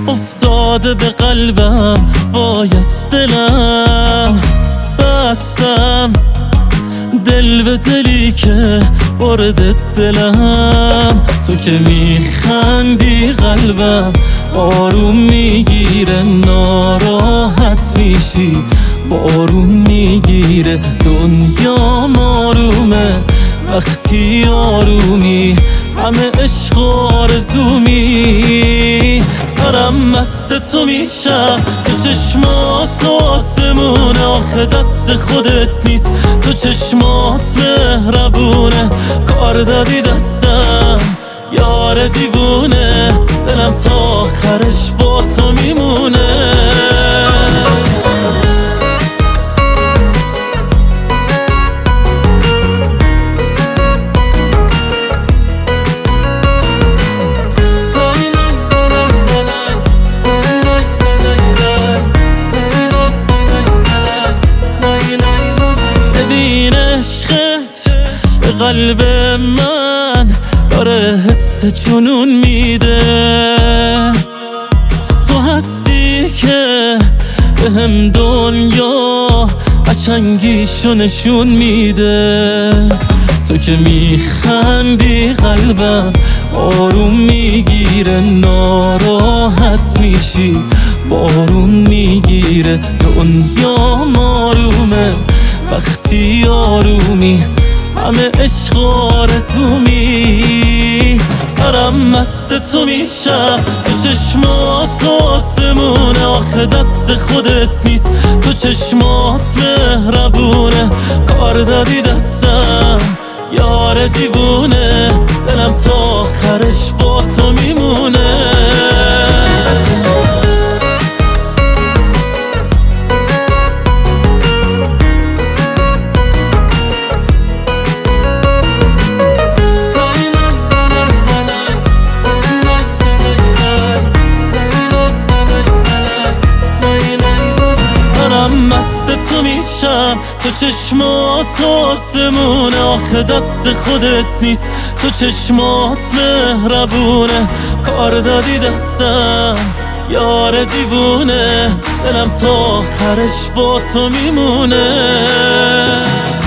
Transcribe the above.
افتاده به قلبم، وای از دلم بستم دل به دلی که برده دلم. تو که میخندی قلبم آروم میگیره، ناراحت میشی بارون میگیره. دنیا آرومه وقتی آرومی، همه عشق آرزومی. دارم مست تو میشم، تو چشمات آسمونه، آخه دست خودت نیست، تو چشمات مهربونه. کار دادی دستم یار دیوونه، دلم تا آخرش با تو میمونه. قلب من داره حس جنون میده، تو هستی که بهم دنیا قشنگیشو نشون میده. تو که میخندی قلبم آروم میگیره، ناراحت میشی بارون میگیره. دنیا آرومه وقتی آرومی، همه عشق آرزومی. دارم مست تو میشم، تو چشمات آسمونه، آخه دست خودت نیست، تو چشمات مهربونه. کار دادی دستم یار دیوونه، دلم تا آخرش با تو میمونه. مست تو میشم، تو چشمات آسمونه، آخه دست خودت نیست، تو چشمات مهربونه. کار دادی دستم یار دیوونه، دلم تا آخرش با تو میمونه.